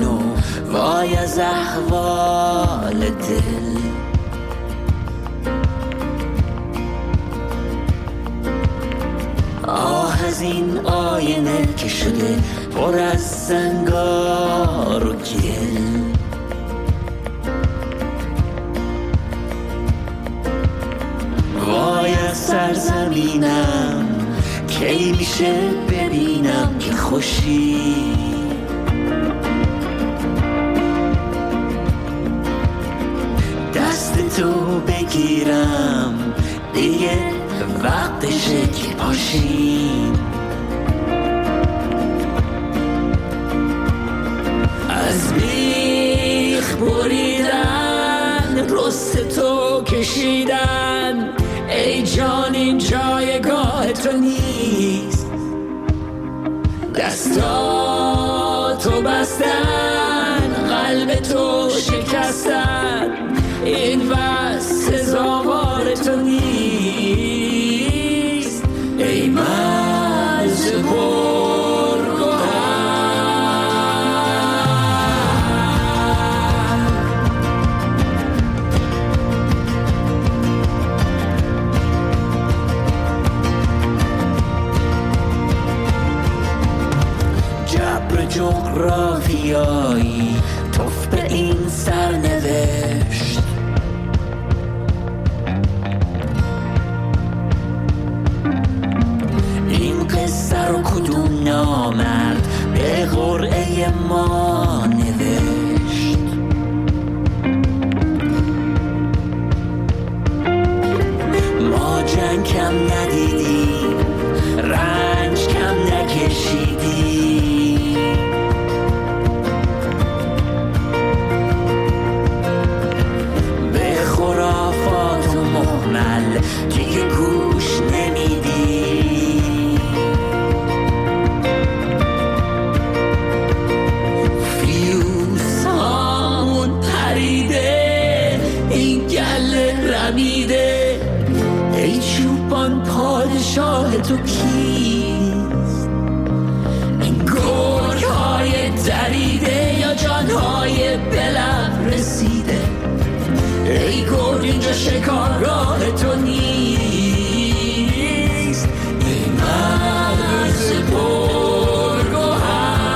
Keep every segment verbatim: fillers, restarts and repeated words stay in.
من و وای از احوال دل. آه از این آینه که شده پر از زنگار و گل. وای از سرزمینم کی میشه ببینم که خوشی. دست تو بگیرم دیگه وقتشه که پاشیم. از بیخ بریدن رست تو کشیدن، ای جان این جایگاه تو نیست. دستاتو بستن قلب تو شکستن، این بس سزاوار تو نیست. ای مرز پرگوهر جبر جغرافیایی توف به این سرنوشت. این قصه رو کدوم نامرد به قرعه ما نوشت. ما جنگ کم ندیدیم، رنج کم نکشیدیم. به خرافات و مهمل دیگه گوش نمیدیم. فیوز هامون پریده، این گله رمیده. ای چوپان پادشاه تو کیست؟ این گرگ های دریده یا جان های بلب رسیده؟ ای گرگ اینجا شکارگاه تو نیست. ای مرز پرگوهر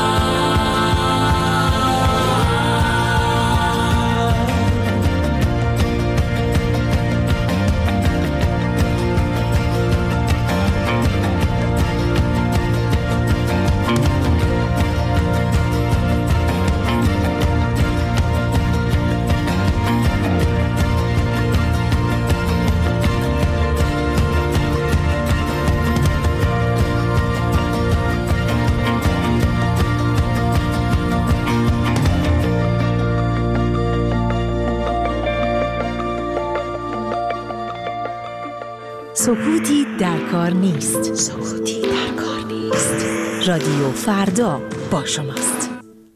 سکوتی در کار نیست. سکوتی در کار نیست. رادیو فردا با شماست.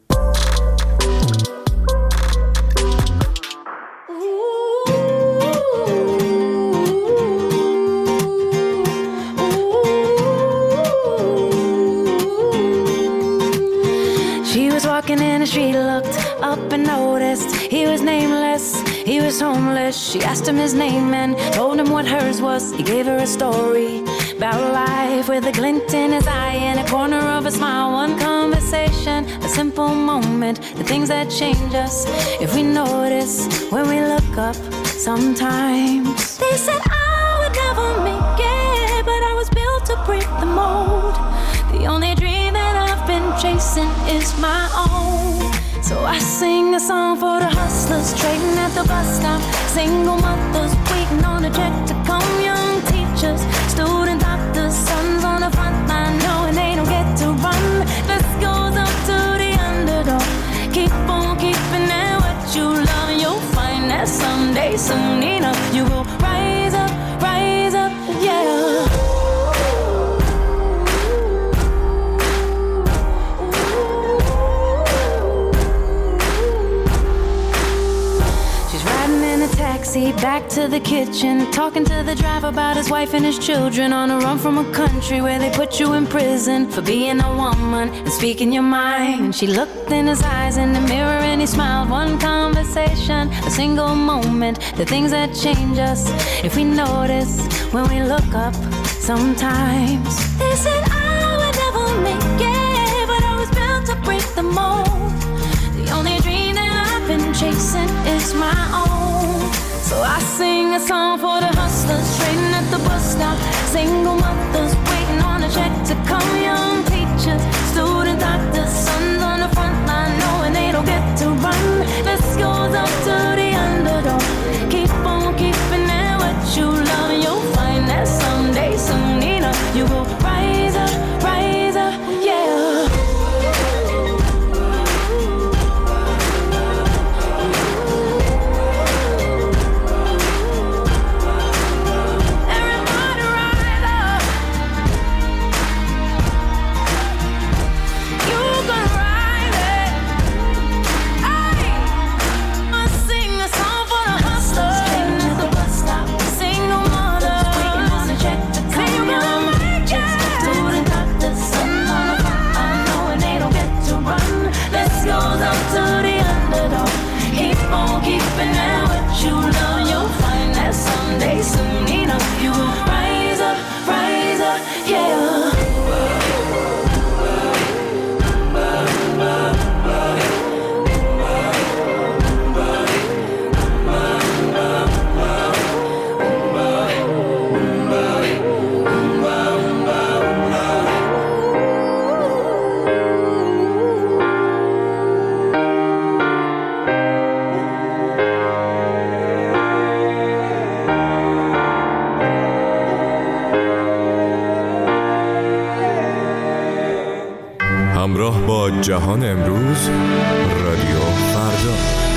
She was walking in the street, looked up and noticed he was nameless. He was homeless. She asked him his name and told him what hers was. He gave her a story about life with a glint in his eye and a corner of a smile. One conversation, a simple moment, the things that change us if we notice when we look up sometimes. They said I would never make it, but I was built to break the mold. The only dream that I've been chasing is my own. So I sing a song for the hustlers trading at the bus stop, single mothers waiting on a check to come, young teachers, student doctors, sons on the front line knowing they don't get to run. This goes up to the underdog. Keep on keeping it what you love and you'll find that someday, soon enough, you will rise up, rise up, yeah. backseat, back to the kitchen, talking to the driver about his wife and his children, on a run from a country where they put you in prison for being a woman and speaking your mind. And she looked in his eyes in the mirror and he smiled. One conversation, a single moment, the things that change us if we notice when we look up sometimes. They said I would never make it, but I was built to break the mold. The only dream that I've been chasing is my own. So I sing a song for the hustlers trading at the bus stop, single mothers waiting on a check to come, young teachers, student doctors, sons on the front line knowing they don't get to run. This goes up to the underdog. Keep on keeping it what you love, and you'll find that someday, soon enough, you will rise up, rise up, yeah. Soon enough, you will rise up, rise up, yeah. همراه با جهان امروز، رادیو فردا.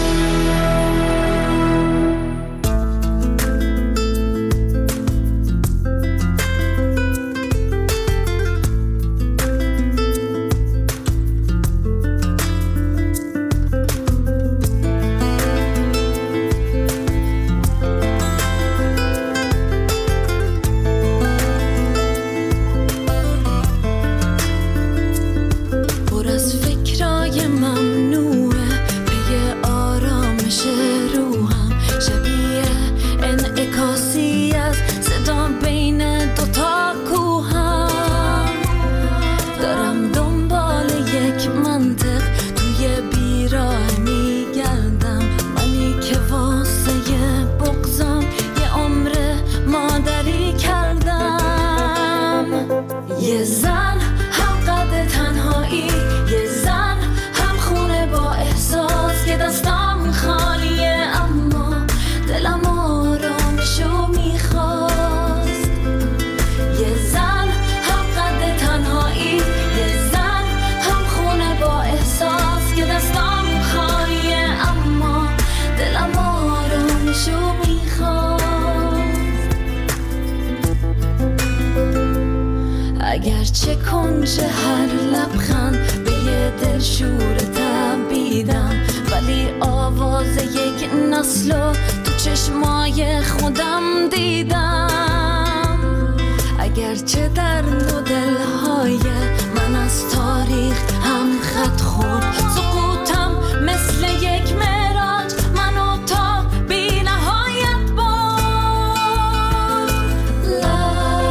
اگرچه کنج هر لبخند به یه دل شور تبیدم، ولی آواز یک نسلو تو چشمای خودم دیدم. اگرچه در دو دلهای من از تاریخ هم خط خورد، سقوطم مثل یک معراج منو تا بی نهایت برد. لا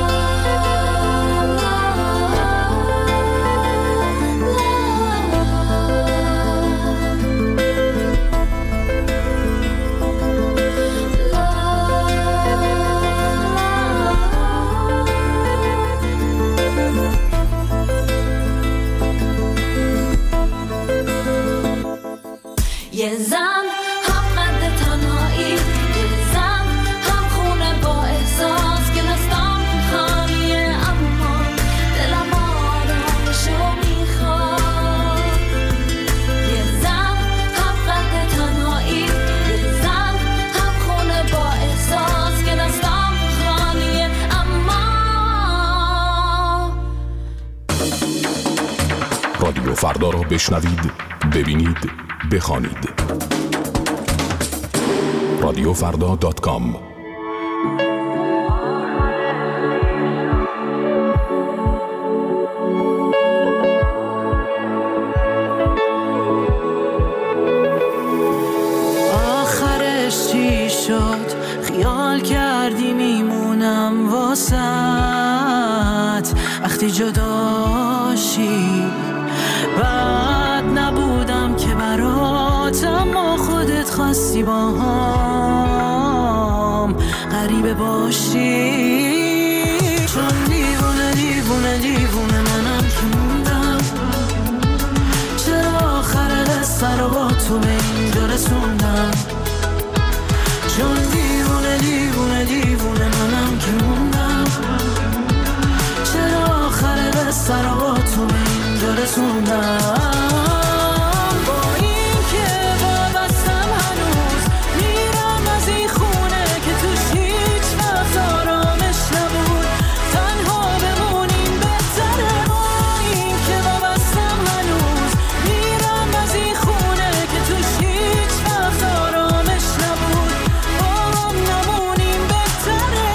یه زن هم قد تنهایی، یه زن هم خونه با احساس که دستام خالیه، اما دلم آرامشو میخواد. یه زن هم قد تنهایی، یه زن هم خونه با احساس که دستام خالیه، اما رادیو فردا رو بشنوید، ببینید، بخوانید. رادیو فردا دات کام. آخرش چی شد؟ خیال کردی میمونم واسط وقتی جداشی. بعد نبودم که برات، اما خودت خواستی با هم غریبه باشی. چون دیوونه دیوونه دیوونه منم که موندم، چرا آخر قصه رو با تو به اینجا رسوندم. چون دیوونه دیوونه دیوونه منم که موندم، چرا آخر قصه رو با تو به اینجا رسوندم. با این که وابستم هنوز میرم از این خونه که توش هیچ وقت آرامش نبود، تنها بمونیم بهتره. با این که وابستم هنوز میرم از این خونه که توش هیچ وقت آرامش نبود، با هم نمونیم بهتره.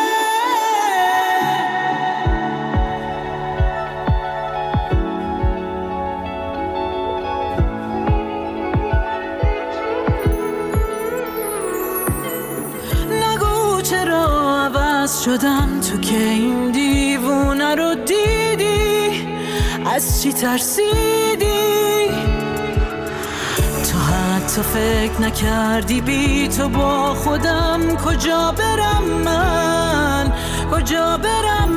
نگو چرا عوض شدم تو که این دیوونه رو دیدی، از چی ترسیدی؟ تو حتی فکر نکردی بی تو با خودم کجا برم من، کجا برم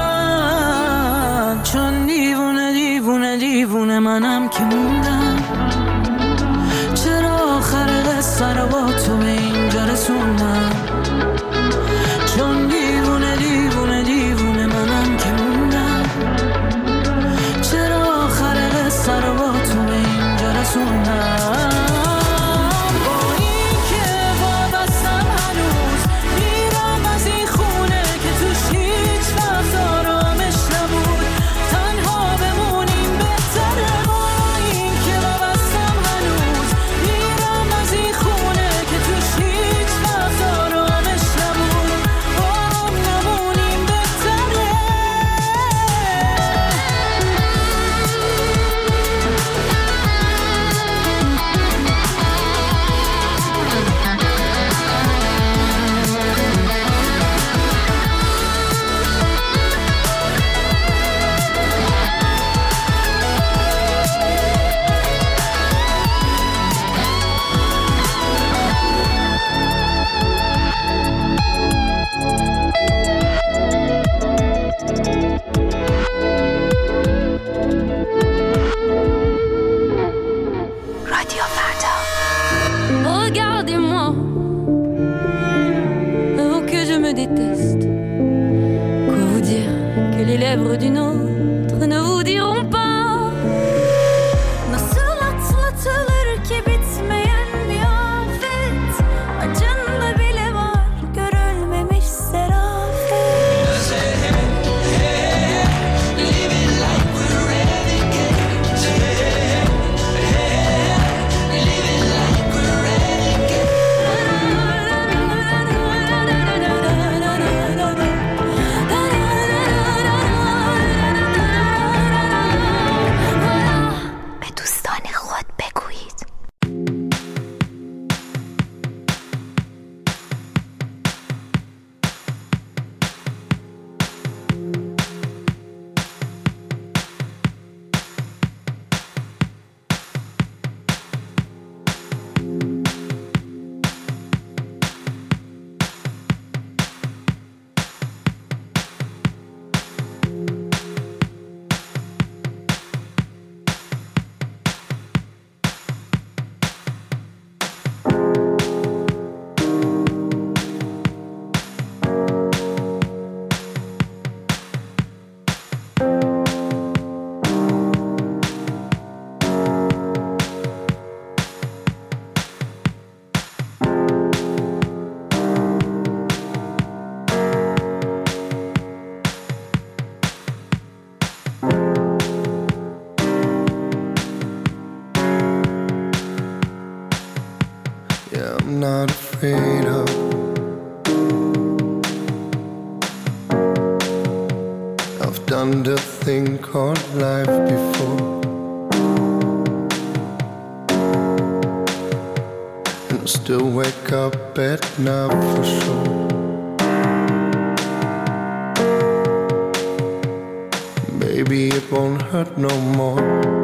من. چون دیوونه دیوونه دیوونه منم که موندم، چرا آخر قصه رو با تو به اینجا رسوندم. چون دیوونه دیوونه دیوونه منم که موندم، چرا آخر قصه رو با تو به اینجا رسوندم. با این که وابستم هنوز میرم از این خونه که توش هیچ وقت آرامش نبود، تنها بمونیم بهتره. با این که وابستم هنوز میرم از این خونه که توش هیچ وقت آرامش نبود، با هم نمونیم بهتره. رادیو فردا. Regardez-moi, oh que je me déteste. Quoi vous dire que les lèvres d'une autre ne vous diront pas? Nasıl atlatılır ki bitmeyen bir afet, acında bile var görülmemiş serafet. not afraid of. I've done the thing called life before, and still wake up at night for sure. Maybe it won't hurt no more.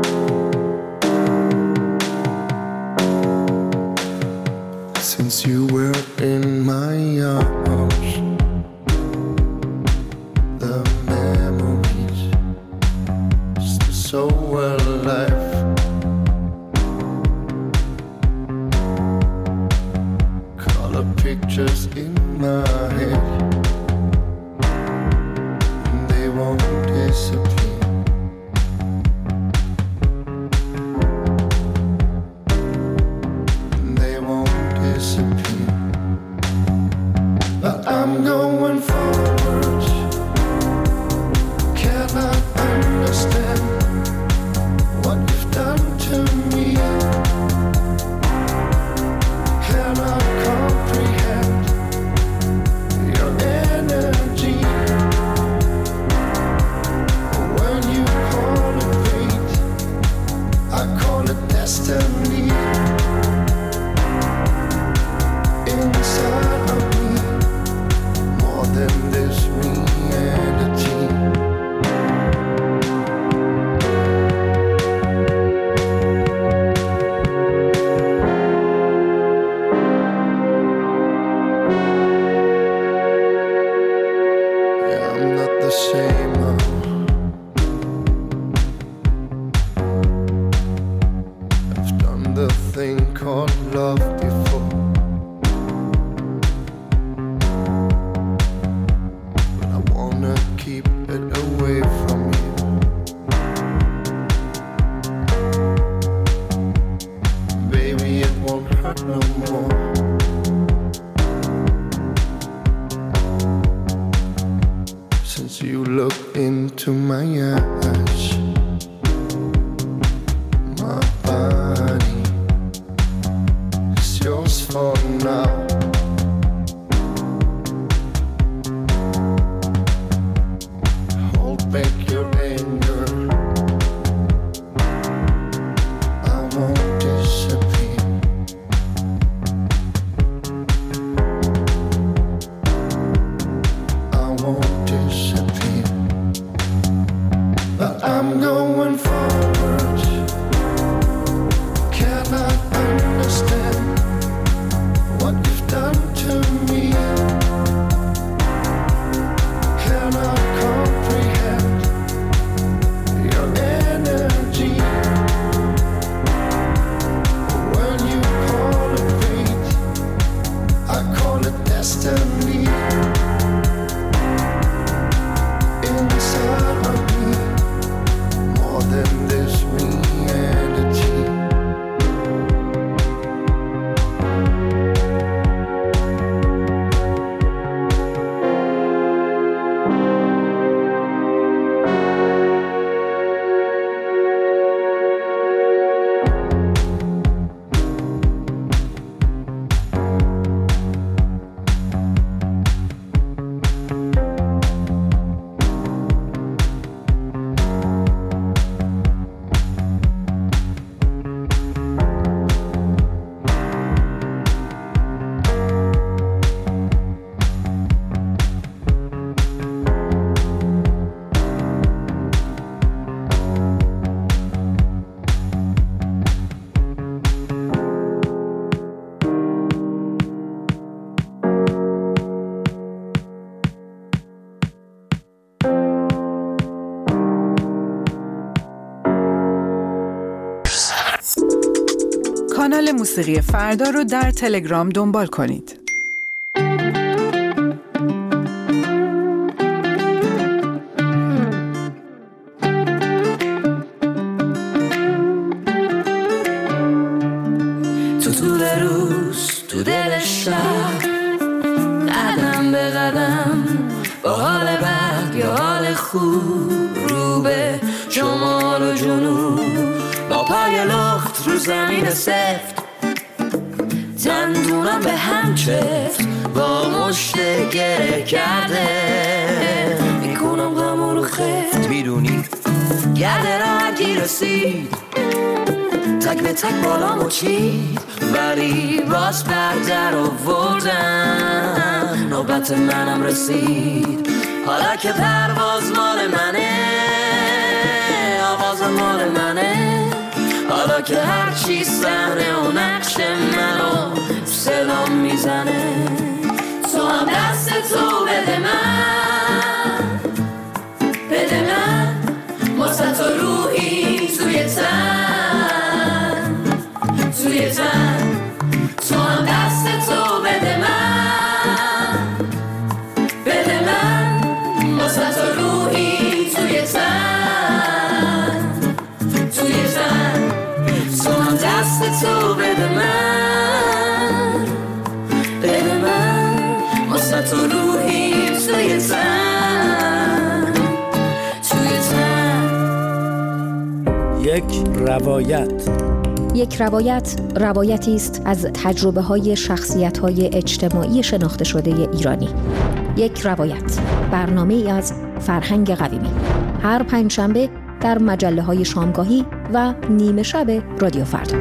Since you were in my arms, the memories still so alive. Color pictures in my head, and they won't disappear. And they won't disappear. But I'm going forward. Cannot understand what you've done to me. Cannot comprehend your energy. When you call it fate, I call it destiny. Inside of me, more than this reality. Yeah, I'm not the same now. I've done the thing called love before, but I wanna keep it away from you. Baby, it won't hurt no more. Since you look into my eyes, my body is yours for now. Hold back your anger, I won't disappear. I won't disappear. But I'm going forward. Cannot understand what you've done to me. Cannot comprehend your energy. When you call it fate, I call it destiny. Inside of me, more than this reality. کانال موسیقی فردا رو در تلگرام دنبال کنید. تو طول روز تو دل شب، قدم به قدم با حال بد یا حال خوب، رو به شمال و جنوب با پای لخت رو زمین سفت، دندونم همون چفت با مشت گره کرده میکنم غمو رو خفت میدونی گرده را اگی رسید تک به تک بالامو چید ولی باز بردر آوردن نوبت منم رسید حالا که پرواز مال منه آواز مال منه حالا که هرچی صحنه و نقش منو صدام میزنه تو هم دست تو بده من بده من واسه تو روحی توی تن توی تن تو هم دست تو بده من بده من واسه تو روحی توی تن توی تن تو هم دست تو بده من بده من واسه تو روحی توی تن توی تن یک روایت یک روایت روایتی است از تجربه های شخصیت های اجتماعی شناخته شده ایرانی. یک روایت، برنامه ای از فرهنگ قویمی، هر پنجشنبه در مجله های شامگاهی و نیمه شب رادیو فردا.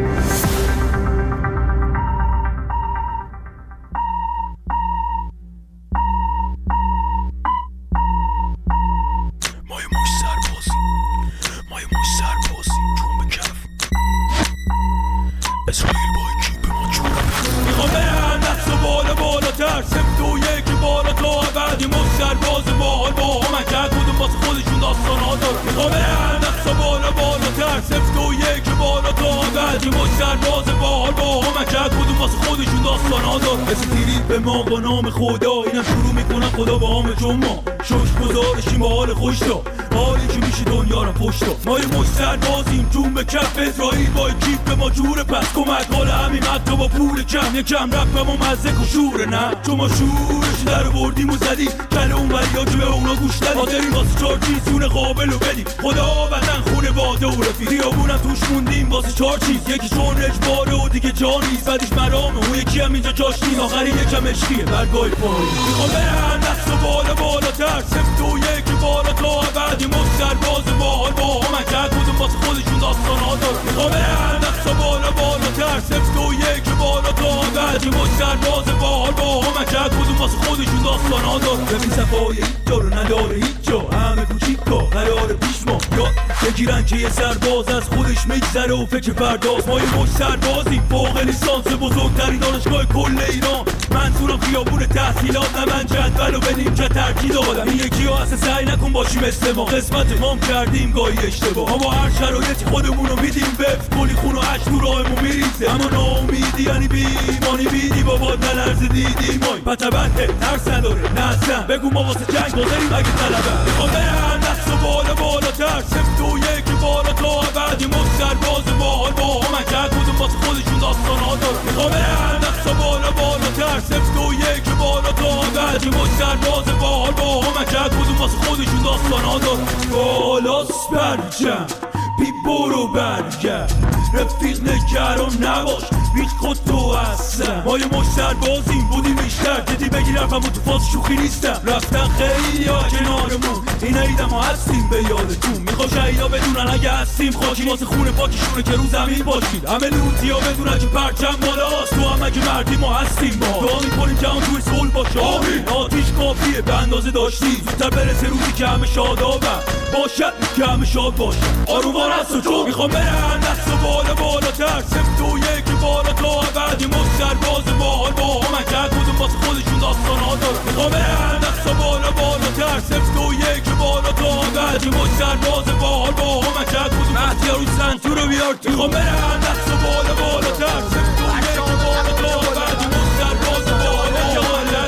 به ما با نام خدا اینم شروع میکنم خدا با همه جمعه شش گذارشیم با حال خوش دا حالی که میشه دنیا رو پشت دا ما یه مشتر بازیم جون به کف اسرائیل با کیف به ما جوره پس کمک حال همین حتی با پول کم یکم رفت ما مزه کشوره نه چون ما شورش در بردیم و زدیم کله اون وریا که به اونا گوش دادیم حاضرین واسه چار چیز سونه قابل و بدیم خدا وطن خونه باده و رفیق خیابونم توش موندیم واسه چار چیز یکی چون رجباره و دیگه جا نیست بعدش مرامه اون یکی هم اینجا جاش نیست آخری یکم عشقیه برگای پای میخوام برن دست و بالا بالاتر سفت و یکی بالا تا بعدی مستر باز باحال با هم کرد بودم واسه خودشون داستان ها دارن میخوام برن دست و بالا بالاتر سفت و یکی بالا تا بعدی مستر باز باحال با هم کرد بودم واسه خودشون داستان ها دارن ببین صفای هیچ جا رو نداره هیچ جا همه کوچیکا قرار پیش ما یاد بگیرن که یه سرباز از خودش میگذره و فکر فرداست ما یه مش سربازیم فوق لیسانس بزرگترین دانشگاه کل ایران منظورم خیابون تحصیلات نه من جدول و بدیم که ترکی دادم این یکی ها اصلا سعی نکن باشی مثل ما قسمت مام کردیم گاهی اشتباه اما هر شرایطی خودمون رو میدیم وفت کلی خون و عشق تو راهمون میریزه اما ناامیدی یعنی بیمانی بیدی بابا نلرز دیدی مای پتبنده ترس نداره نه اصلا بگو ما واسه جنگ بازاریم اگه طلبه میخوام برن دست و بالا بالاتر سفت و یکی بالا تا بعدی مستر باز باحال با هم کرد بودم واسه خودشون داستان ها دارن میخوام برن دست و بالا بالاتر سفت و یکی بالا تا بعدی مستر باز باحال با هم کرد بودم واسه خودشون داستان ها دارن بالاست برجم بی برو برگرد رفیق نگران نباش بیت خود تو هستم ما یه مشتر بازیم بودیم بیشتر جدی بگیر رفم و تو فاز شوخی نیستم رفتن خیلی ها کنارمون این عیدم ها هستیم به یادتون میخوا شهیدا بدونن اگه هستیم خاکی واسه خونه پاکیشونه که رو زمین باشید همه لوتی ها بدونن که پرچم بالاست تو هم اگه مردی ما هستیم با دعا میکنیم که هم توی صلح باشه آمین آتیش کافیه به اندازه داشتی زودتر برسه روزی که همه شادابم باشد که همه شاد باشه آرومان هست و چون میخوام برن دست و بالا بالاتر سفت و یکی بالا تا بعدی مستر باز باحال با هم کرد بودم واسه خودشون داستان ها دارن میخوام برن دست و بالا بالاتر سفت و یکی بالا تا بعدی مستر باز باحال با هم کرد بودم مهدی رو سنتور رو بیار تو میخوام برن دست و بالا بالاتر سفت و یکی بالا تا بعدی مستر باز باحال با هم کرد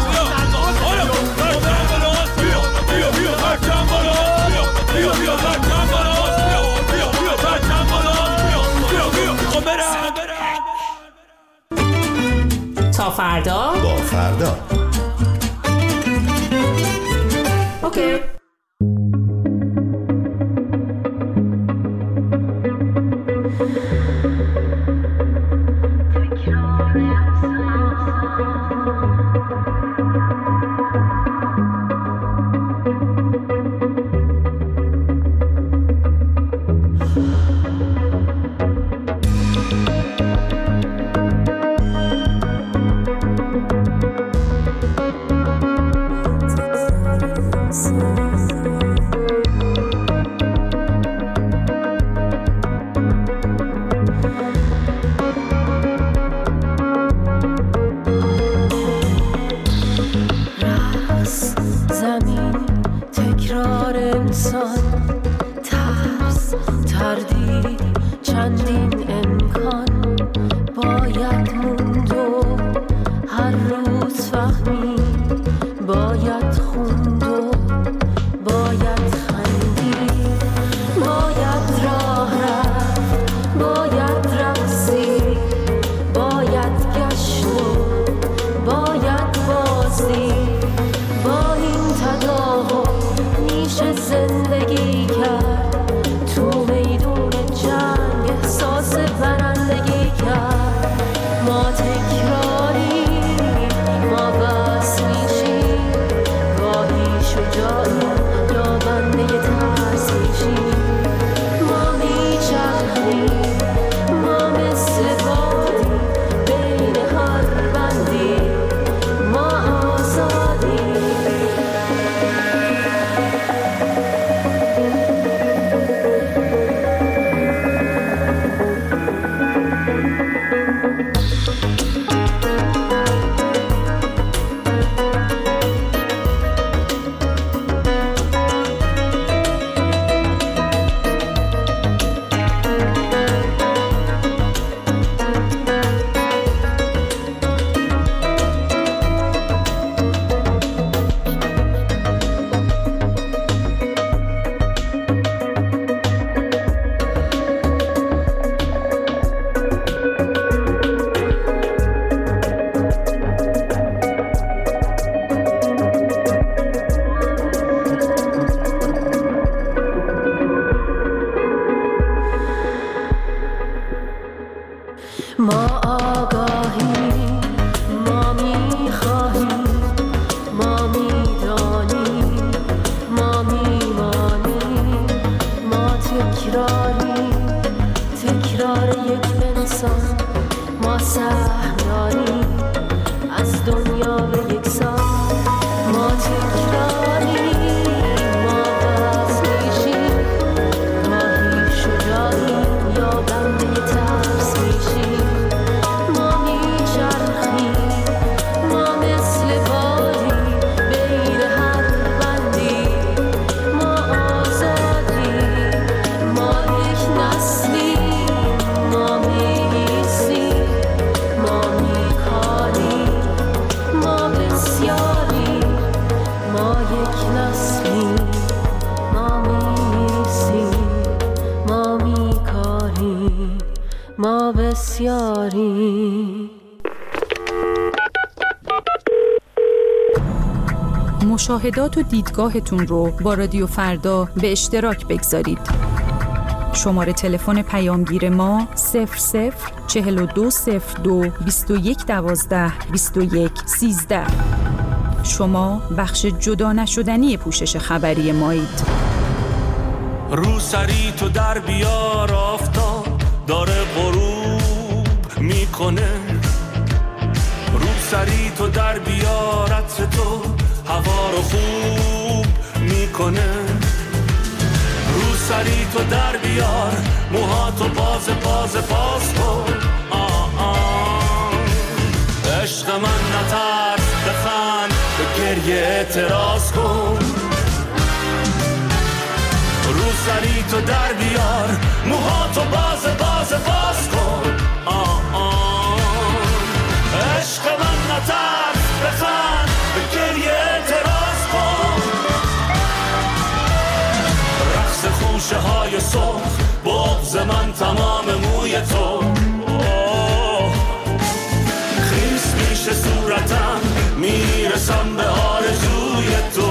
بیا بیا پرچم بالا بیا بیا پرچم بالا بیا بیا پرچم بالا بیا بیا میخوام برن تا فردا با فردا اوکی تکرار ما آگاهیم، ما میخواهیم، ما میدانیم، ما میمانیم، ما تکراریم، تکرار یک انسان، ما سهم داریم از دنیا به یک سان، ما تکراریم، ما بس میشیم، ماهی شجاعیم یا بنده ترس میشیم، ما میچرخیم، ما مثل بادیم بین هر بندی، ما آزادیم، ما یک نسلیم، ما میسیم، ما میکاریم، ما بسیاریم، ما یک نسلیم، ما میسیم، ما میکاریم، ما بسیاریم. مشاهدات و دیدگاهتون رو با رادیو فردا به اشتراک بگذارید. شماره تلفن پیامگیر ما صفر صفر چهل و دو صفر دو بیست و یک دوازده بیست و یک سیزده. شما بخش جدا نشدنی پوشش خبری مایید. رو سری تو در بیار، آفتاب داره غروب میکنه. رو سری تو در بیار، عطر تو هوا رو خوب میکنه. رو سری تو در بیار، موهاتو باز باز باز کن. آه آه عشق من نترس، بخند، به گریه اعتراض کن. رو سری تو در بیار، موهاتو باز باز باز کن. آه آه عشق من نترس، بخند، به گریه اعتراض کن. رقص خوشه های صبح، بغض من تمام موی تو. خیس میشه صورتم، میرسم به آرزوی تو.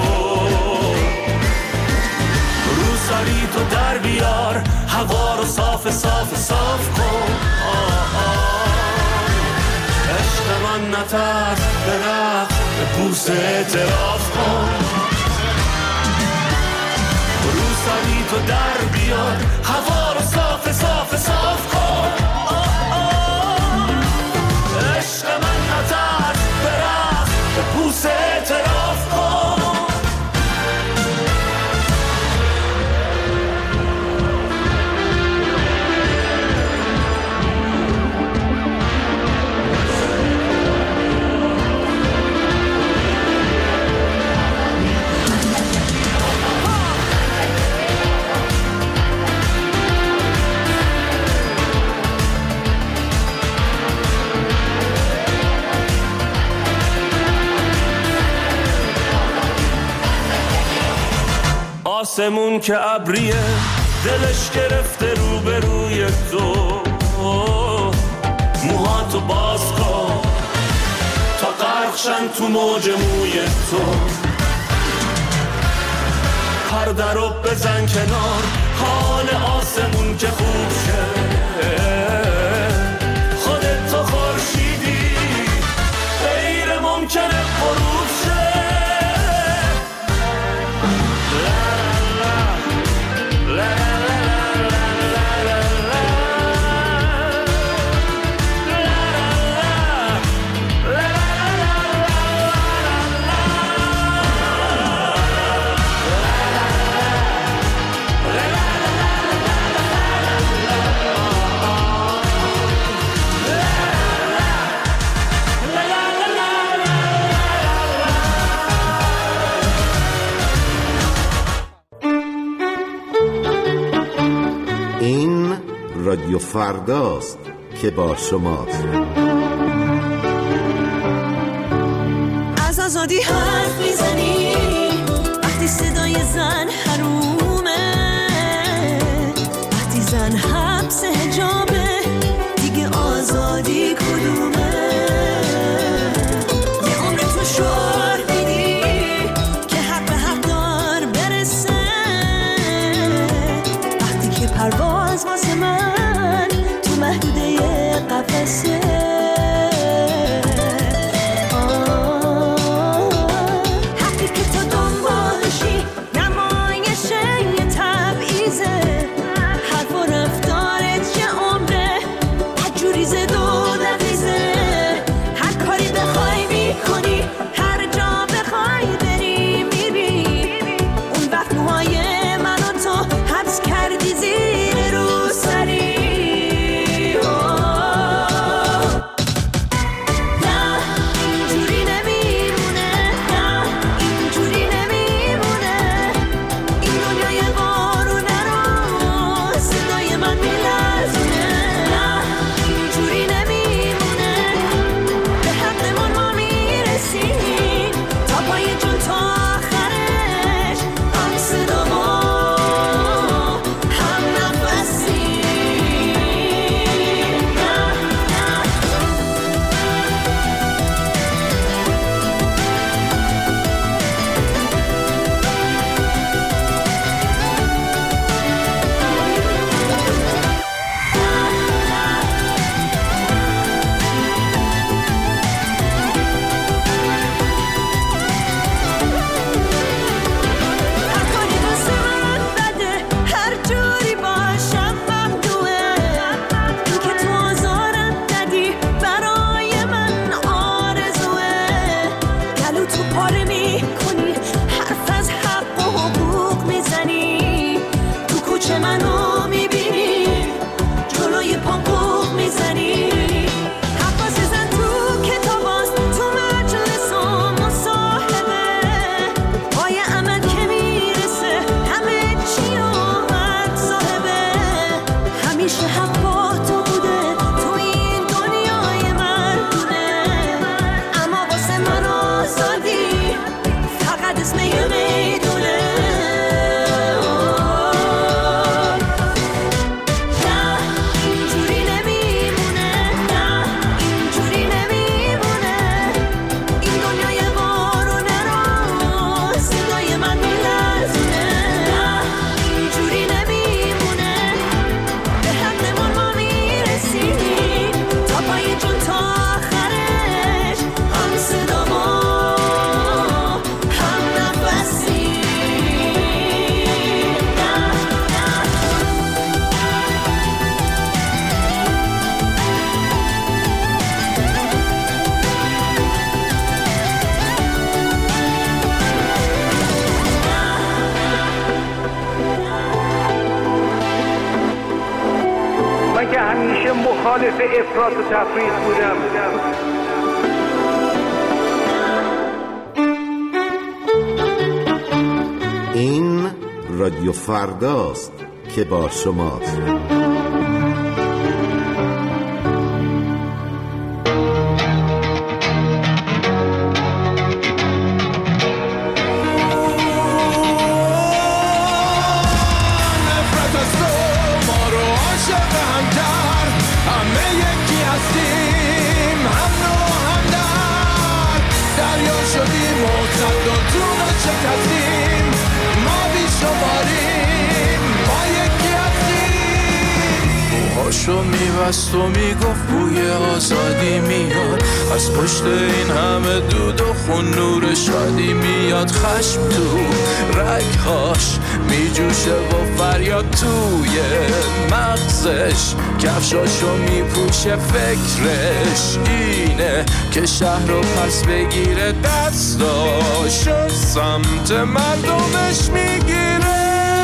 رو سری تو در بیار، هوا رو صاف صاف صاف کن. آه آه عشق من نترس، به رقص، به بوس اعتراف کن. رو سری تو در بیار، هوا رو صاف صاف صاف کن. آه آه عشق من نترس، به رقص، به بوس اعتراف کن. آسمون که ابریه، دلش گرفته رو به روی تو. موهاتو باز کن تا غرقشن تو موج موی تو. پرده رو بزن کنار، حال آسمون که خوب شه. خودت تو خورشیدی، غیر ممکنه غروب شه. این رادیو فرداست که با شماست. از آزادی حرف میزنی وقتی صدای زن حرومه، وقتی زن حبس حجابه، دیگه آزادی کدومه؟ یه عمر تو شعار میدی که حق به حق دار برسه، وقتی که پرواز واسه من تو محدوده قفسه. مخالف افراط و تفریط بودم. این رادیو فرداست که با شماست. شو میبست و میگفت بوی آزادی میاد از پشت این همه دود و خون نور شادی میاد. خشم تو رگهاش میجوشه و فریاد توی مغزش کفشاشو میپوشه. فکرش اینه که شهر رو پس بگیره دستاشو سمت مردمش میگیره.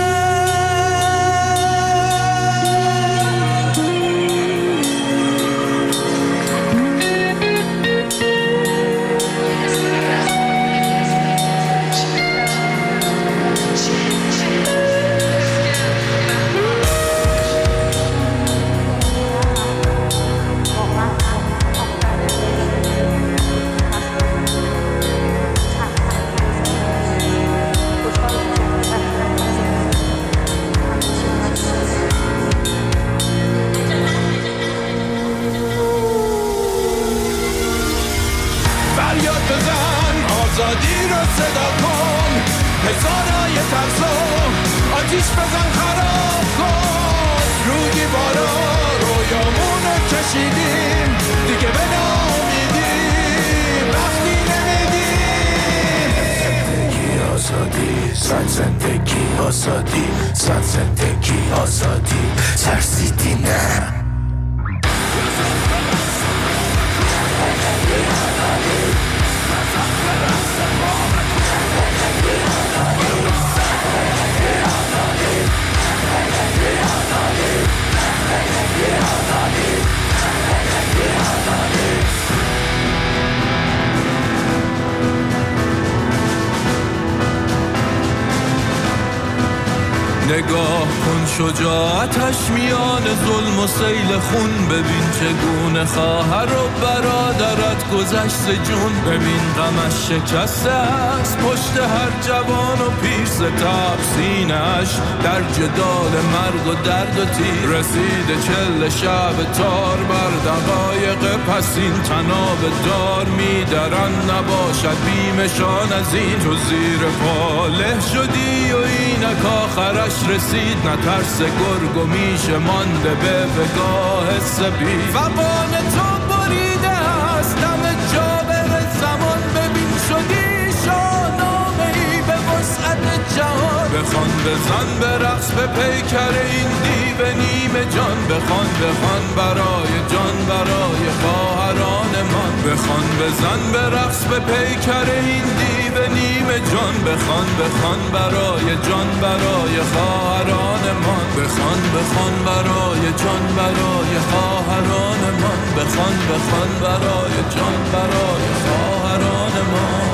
نگاه کن شجاعتش میان ظلم و سیل خون. ببین چگونه خواهر و برادرت گذشت جون. ببین غمش شکسته است پشت هر جوان و پیر. ستار سینه‌اش در جدال مرگ و درد و تیر. رسیده چل شب تار بر دقایق پس این تناب دار میدرن. نباشد بیمشان از این تو زیر پاله شدی و اینک آخرش رسید. نترس گرگ و میشه مانده به وگاه سپید. زبان تو بریده است دم جابر زمان. ببین شدی شاهنامه ای به وسعت جهان. بخوان بزن به رقص به پیکر این دیو نیمه جان. بخوان بخوان برای جان برای خواهران من. بخوان بزن به رقص به پیکر این دیو نیمه جان. بخوان بخوان برای جان برای خواهران من. بخوان بخوان برای جان برای خواهران من. بخوان بخوان برای جان برای خواهران من.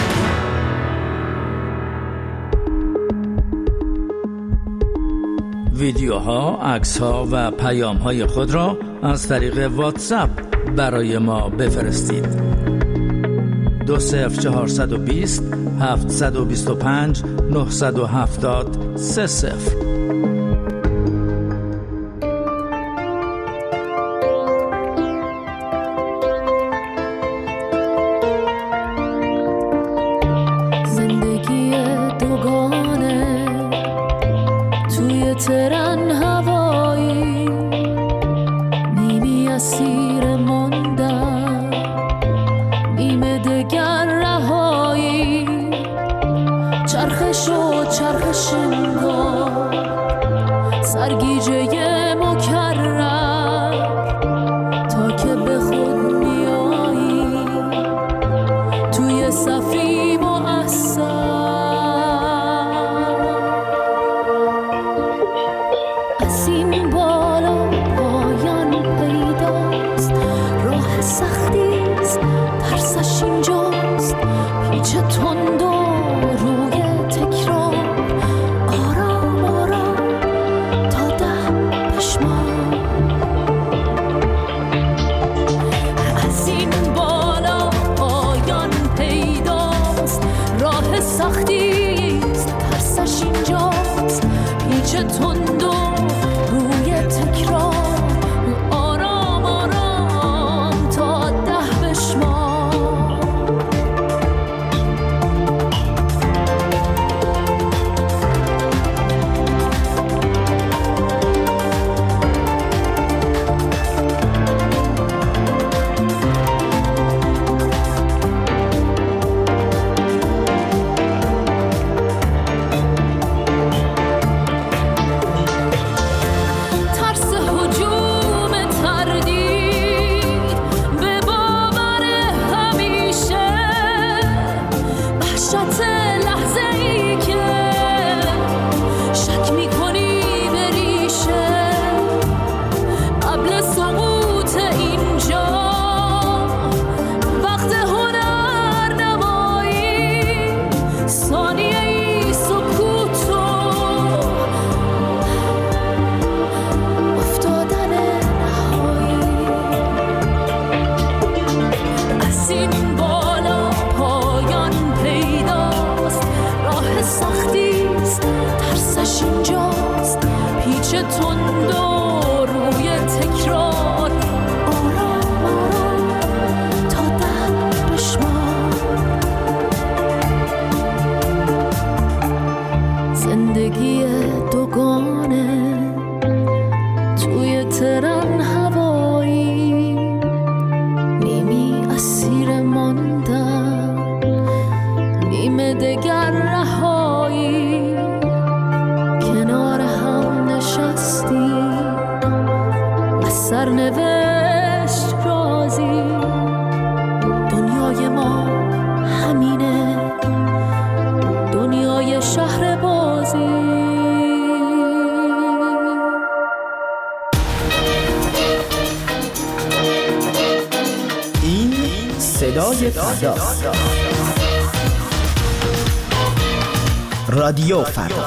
ویدیوها، عکس‌ها و پیام‌های خود را از طریق واتساپ برای ما بفرستید. دو صفر چهارصد و بیست هفتصد و بیست و پنج نهصد و هفتاد سه صفر. زندگی دوگانه توی ترن هوایی. نیمی اسیر ماندم نیمه دگر رهایی. چرخش و چرخش انگار نیمی اسیر ماندم، نیمه دگر رهایی، کنار هم نشستیم از سرنوشت رازی. دنیای ما همینه، دنیای شهر بازی. این صدای فرداست. رادیو فردا.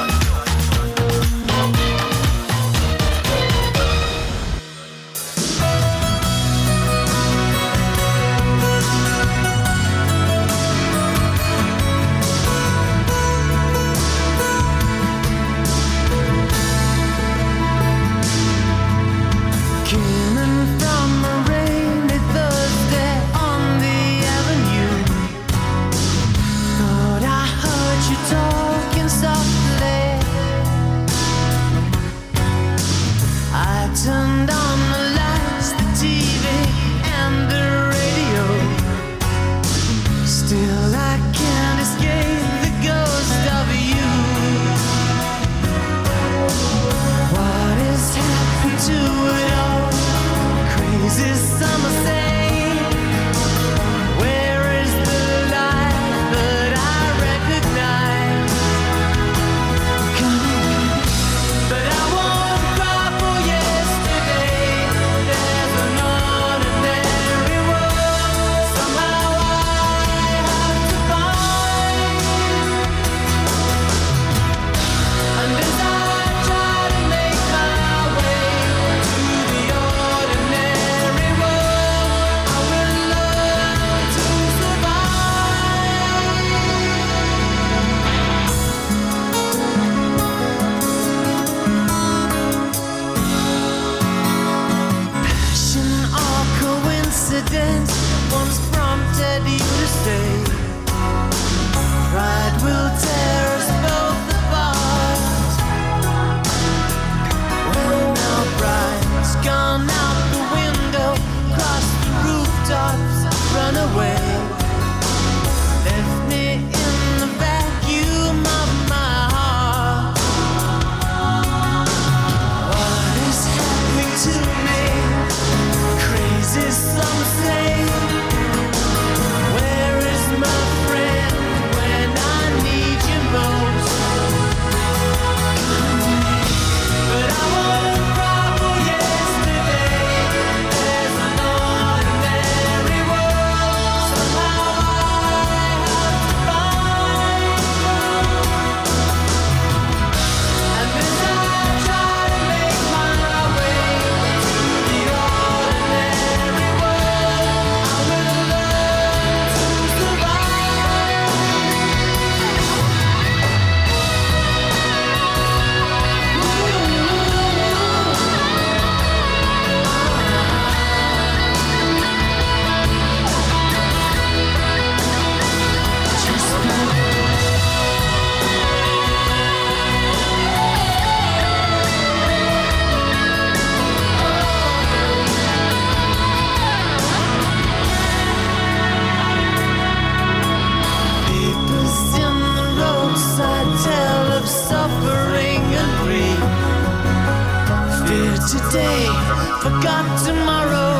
Today, forgot tomorrow.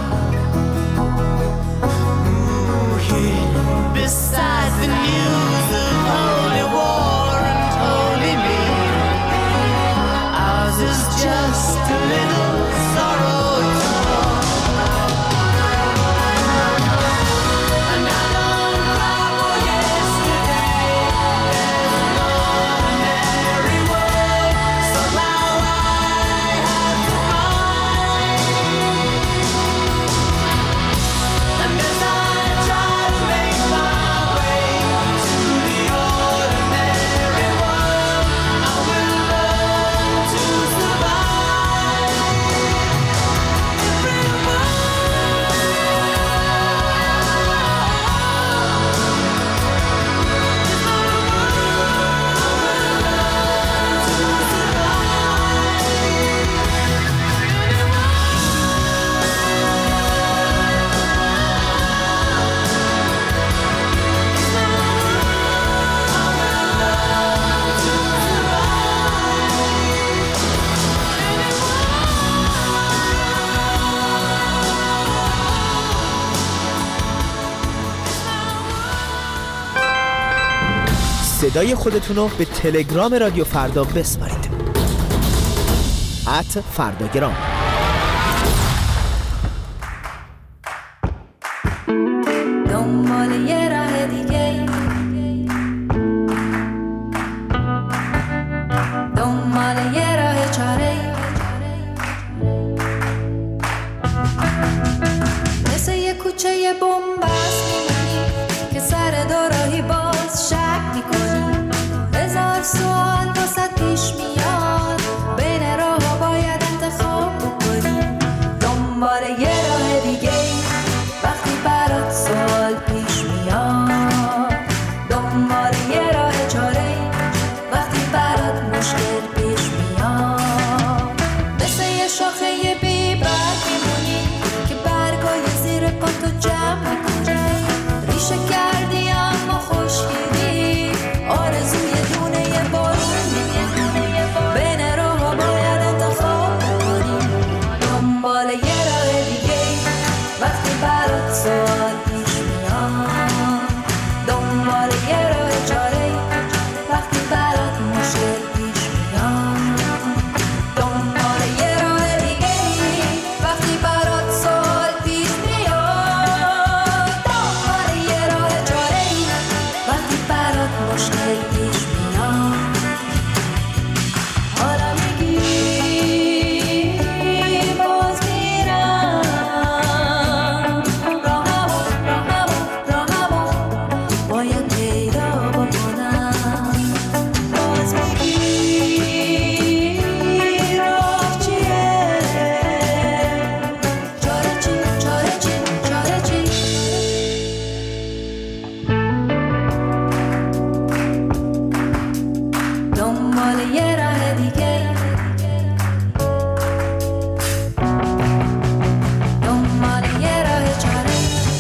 Ooh, here beside the news of holy war and holy me, ours is just a little sorrow. And I don't cry for yesterday. There's an ordinary world. Somehow I have to find. صدای خودتون رو به تلگرام رادیو فردا بسپارید. ات فرداگرام. دنبال یه راه دیگه، دنبال یه راه چاره، مثل یه کوچه بنبست میمونی که سر دوراهی باز شک میکنی. هزار سوال واسه پیش میاد، بین راه باید انتخاب بکنی. دنبال یه راه دیگه وقتی برات سوال پیش میاد، دنبال یه راه چاره وقتی برات مشکل پیش میاد. مثل یه شاخه بی برگ میمونی که برگای زیر پاتو جمع میکنی. ریشه کردی اما خشکیدی، آرزوی دونه یه بارون میکنی. بین راه باید انتخاب بکنی. دنبال یه راه دیگه وقتی برات سوال پیش میاد، دنبال یه راه چاره وقتی برات مشکل پیش میاد. دنبال یه راه دیگه وقتی برات سوال پیش میاد، دنبال یه راه چاره وقتی برات مشکل پیش میاد. حالا میگی باز میرم راهمو راهمو راهمو باید پیدا بکنم. باز میگی راه چیه، چاره چی چاره چی چاره چی. دنبال یه راه دیگه، دنبال یه راه چاره،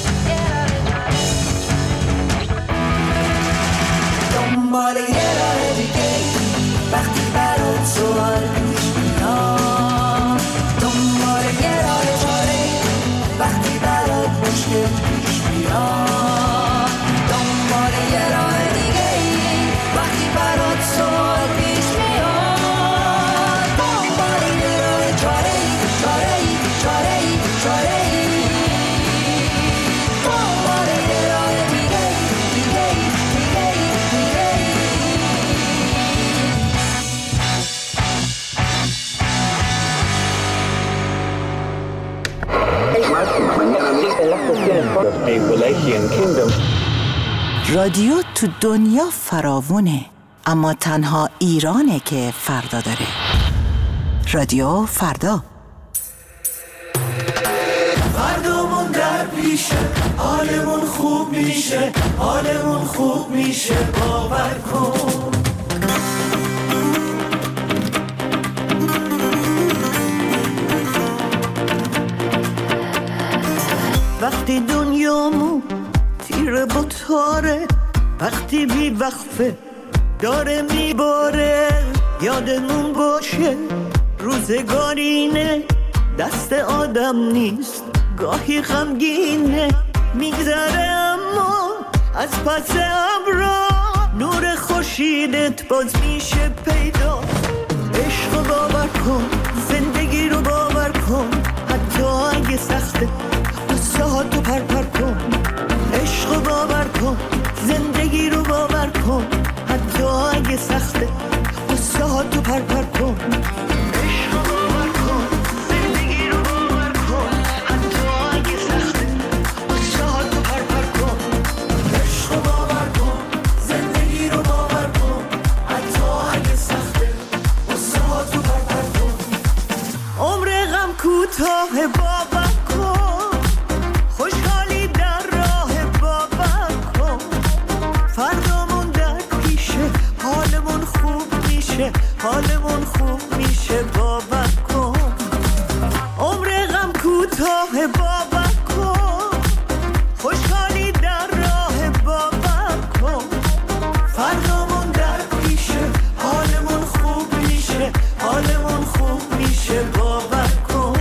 دنبال یه راه دیگه وقتی برات سوال پیش میاد، دنبال یه راه چاره وقتی برات مشکل پیش میاد. دنبال یه راه دیگه وقتی برات سوال پیش میاد، دنبال یه راه چاره چاره چاره چاره، دنبال یه راه دیگه دیگه دیگه دیگه. رادیو تو دنیا فراوونه، اما تنها ایرانه که فردا داره. رادیو فردا. فردامون در پیشه، حالمون خوب میشه، حالمون خوب میشه، باور کن. وقتی دنیامون تیره با تاره، وقتی بی وقفه داره میباره، یادمون باشه روزگارینه، دست آدم نیست، گاهی غمگینه، میگذره اما از پس ابرا نور خورشیدت باز میشه پیدا. عشق باور کن، زندگی رو باور کن، حتی اگه سخته قصه ها تو پر پر کن. عشق باور کن، زندگی رو باور کن، حتی اگه سخته قصه ها تو پر پر کن. عشق باور کن، زندگی رو باور کن، حتی اگه سخته قصه ها تو پر پر کن. عشق باور کن، زندگی رو باور کن، حتی اگه سخته قصه ها تو پر پر کن. عمر غم کوتاه باور کن، خوشحالی در راه باور کن. فردامون در پیشه، حالمون خوب میشه، حالمون خوب میشه، باور کن. عمر غم کوتاه باور کن، خوشحالی در راه باور کن. فردامون در پیشه، حالمون خوب میشه، حالمون خوب میشه، باور کن.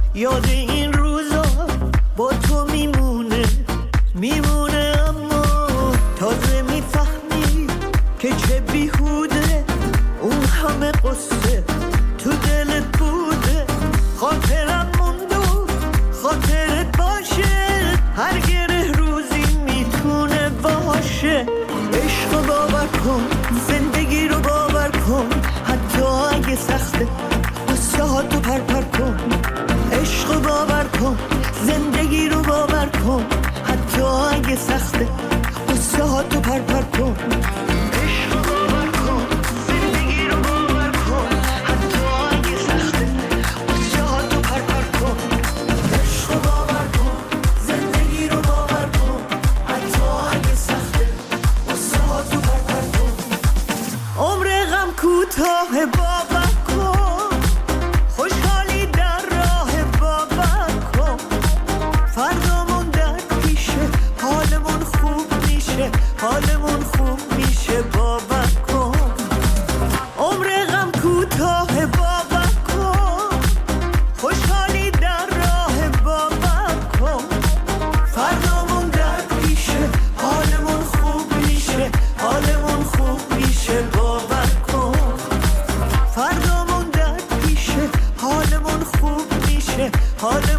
یاد این روزا با تو میمونه میمونه، اما تازه میفهمی که چه بیهوده اون همه قصه تو دلت بوده. خاطرم موندو خاطرت باشه، هر گره روزی میتونه باشه. عشق رو باور کن، زندگی رو باور کن، حتی اگه سخته قصه ها تو پر پر کن. عشق رو باور کن، زندگی رو باور کن، حتی اگه سخته قصه ها تو پر پر کن. عشق رو باور کن، زندگی رو باور کن، حتی اگه سخته قصه ها تو پر پر کن. عشق رو باور کن، زندگی رو باور کن، حتی اگه سخته قصه ها تو پر پر کن. عمر غم کوتاه باور کن، خوشحالی در راه باور کن. فردامون در پیشه، حالمون خوب میشه، حالمون خوب میشه، باور کن. عمر غم کوتاه باور کن، خوشحالی در راه باور کن. فردامون در پیشه، حالمون خوب میشه، حالمون خوب میشه، باور کن. فردامون در پیشه، حالمون خوب میشه، حالمون